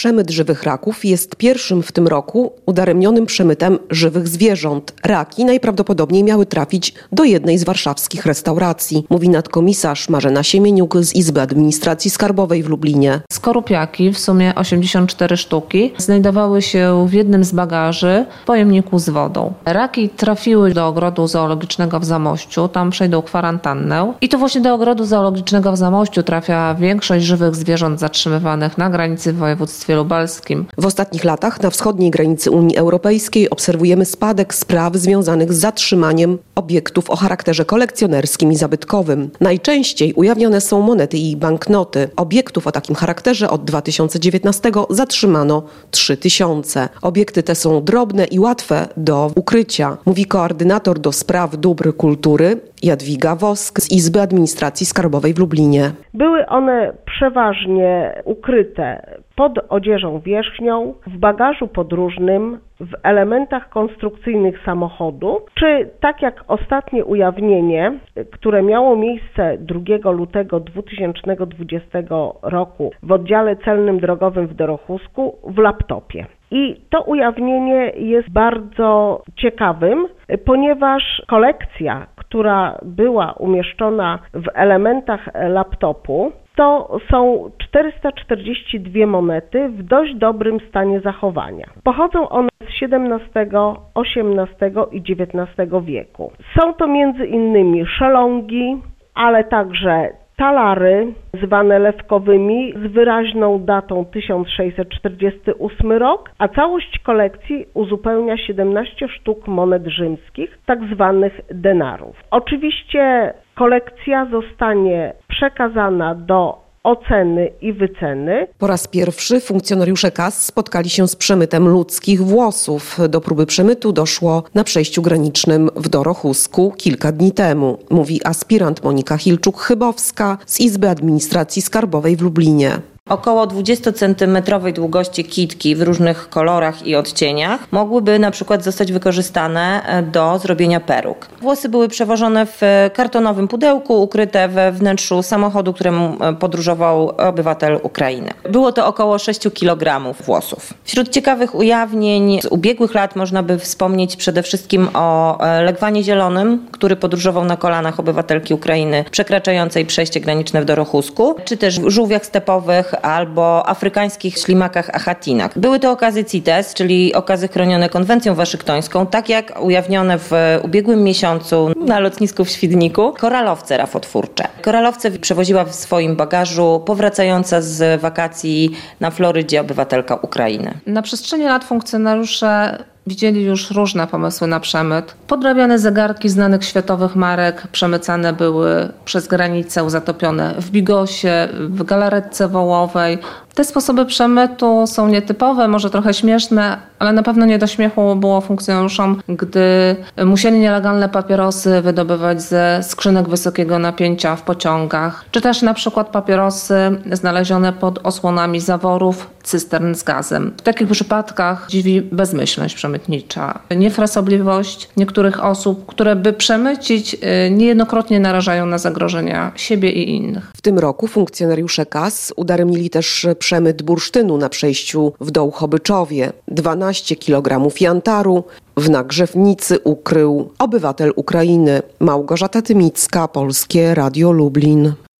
przemyt żywych raków jest pierwszym w tym roku udaremnionym przemytem żywych zwierząt. Raki najprawdopodobniej miały trafić do jednej z warszawskich restauracji, mówi nadkomisarz Marzena Siemieniuk z Izby Administracji Skarbowej w Lublinie. Skorupiaki, w sumie 84 sztuki, znajdowały się w jednym z bagaży w pojemniku z wodą. Raki trafiły do ogrodu zoologicznego w Zamościu, tam przejdą kwarantannę i to właśnie do ogrodu zoologicznego w Zamościu trafia większość żywych zwierząt zatrzymywanych na granicy w województwie lubelskim. W ostatnich latach na wschodniej granicy Unii Europejskiej obserwujemy spadek spraw związanych z zatrzymaniem obiektów o charakterze kolekcjonerskim i zabytkowym. Najczęściej ujawnione są monety i banknoty. Obiektów o takim charakterze od 2019 zatrzymano 3000. Obiekty te są drobne i łatwe do ukrycia, mówi koordynator do spraw dóbr kultury Jadwiga Wosk z Izby Administracji Skarbowej w Lublinie. Były one przeważnie ukryte pod odzieżą wierzchnią, w bagażu podróżnym, w elementach konstrukcyjnych samochodu, czy tak jak ostatnie ujawnienie, które miało miejsce 2 lutego 2020 roku w oddziale celnym drogowym w Dorochusku, w laptopie. I to ujawnienie jest bardzo ciekawym, ponieważ kolekcja, która była umieszczona w elementach laptopu, to są 442 monety w dość dobrym stanie zachowania. Pochodzą one z XVII, XVIII i XIX wieku. Są to między innymi szelongi, ale także talary zwane lewkowymi z wyraźną datą 1648 rok, a całość kolekcji uzupełnia 17 sztuk monet rzymskich, tak zwanych denarów. Oczywiście kolekcja zostanie przekazana do oceny i wyceny. Po raz pierwszy funkcjonariusze KAS spotkali się z przemytem ludzkich włosów. Do próby przemytu doszło na przejściu granicznym w Dorochusku kilka dni temu, mówi aspirant Monika Hilczuk-Chybowska z Izby Administracji Skarbowej w Lublinie. Około 20-centymetrowej długości kitki w różnych kolorach i odcieniach mogłyby na przykład zostać wykorzystane do zrobienia peruk. Włosy były przewożone w kartonowym pudełku, ukryte we wnętrzu samochodu, którym podróżował obywatel Ukrainy. Było to około 6 kg włosów. Wśród ciekawych ujawnień z ubiegłych lat można by wspomnieć przede wszystkim o legwanie zielonym, który podróżował na kolanach obywatelki Ukrainy przekraczającej przejście graniczne w Dorochusku, czy też żółwiach stepowych albo afrykańskich ślimakach achatinach. Były to okazy CITES, czyli okazy chronione konwencją waszyngtońską, tak jak ujawnione w ubiegłym miesiącu na lotnisku w Świdniku koralowce rafotwórcze. Koralowce przewoziła w swoim bagażu powracająca z wakacji na Florydzie obywatelka Ukrainy. Na przestrzeni lat funkcjonariusze widzieli już różne pomysły na przemyt. Podrabiane zegarki znanych światowych marek przemycane były przez granicę, zatopione w bigosie, w galaretce wołowej. Te sposoby przemytu są nietypowe, może trochę śmieszne, ale na pewno nie do śmiechu było funkcjonariuszom, gdy musieli nielegalne papierosy wydobywać ze skrzynek wysokiego napięcia w pociągach, czy też na przykład papierosy znalezione pod osłonami zaworów cystern z gazem. W takich przypadkach dziwi bezmyślność przemytnicza, niefrasobliwość niektórych osób, które by przemycić niejednokrotnie narażają na zagrożenia siebie i innych. W tym roku funkcjonariusze KAS udaremnili też przemyt bursztynu na przejściu w Dołchobyczowie. 12 kg jantaru w nagrzewnicy ukrył obywatel Ukrainy. Małgorzata Tymicka, Polskie Radio Lublin.